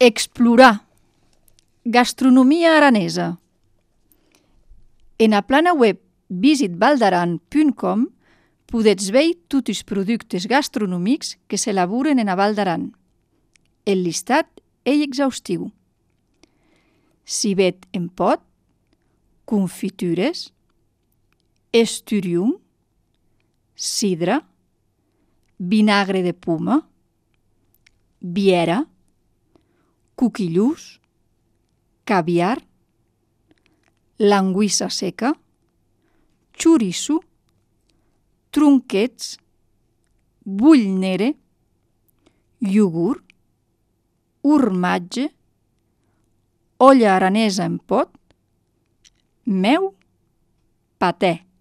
Explorar. Gastronomia aranesa. En la plana web visitvaldaran.com podetz veir tots els productes gastronòmics que s'elaboren en a Val d'Aran. El llistat és exhaustiu. Civet en pot, confitures, esturium, sidra, vinagre de poma, biera, coquillús, caviar, languissa seca, xoriço, tronquets, bull nere, iogurt, formatge, olla aranesa en pot, meu, paté.